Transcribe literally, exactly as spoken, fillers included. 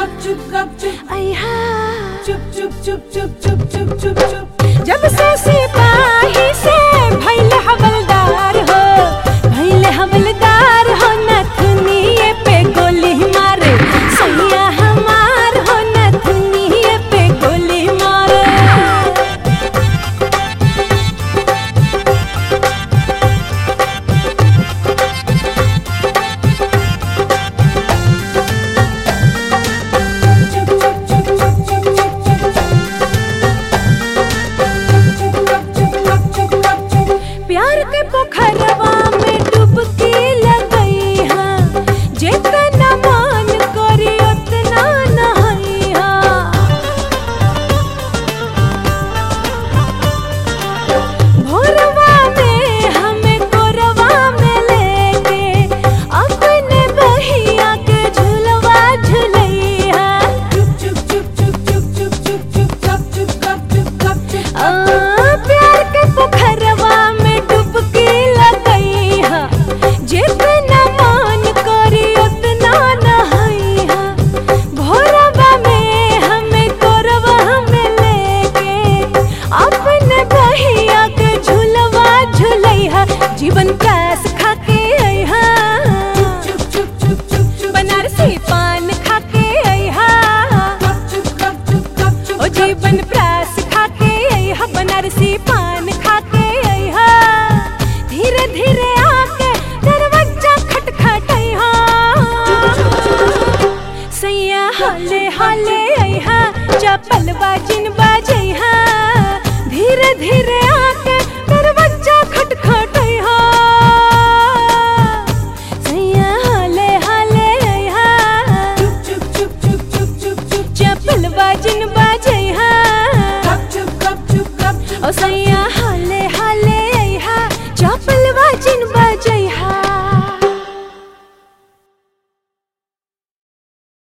जब से सिपाही से भइले हवलदार हो, भइले हवलदार हो, नथुनिए पे गोली मारे सैया हमार हो, नथुनिए पे गोली मारे। प्यार के पोखरवा में डुबकी लगई हा, जितना मन करी उतना नहाई हा। भोरवा में हमें कोरवा में लेके अपने बहिया के झुलवा झुलई हा। आ, प्यार के पोखरवा में डुबकी लगई हा, जितना मन करी उतना नहाई हा। भोरवा में हमें कोरवा में लेके अपने बहिया के झुलवा झुलई हा। जीवन प्यास खाके आई हा, बनारसी पान खाके आई हा। ओ जीवन प्यास खाके आई हा, बनारसी पान खाके आई हा। धीरे धीरे आके दरवाजा खटखटाई हा, सैया हाले हाले आई हा, चपल बाजिन बाजई हा। धीरे धीरे आके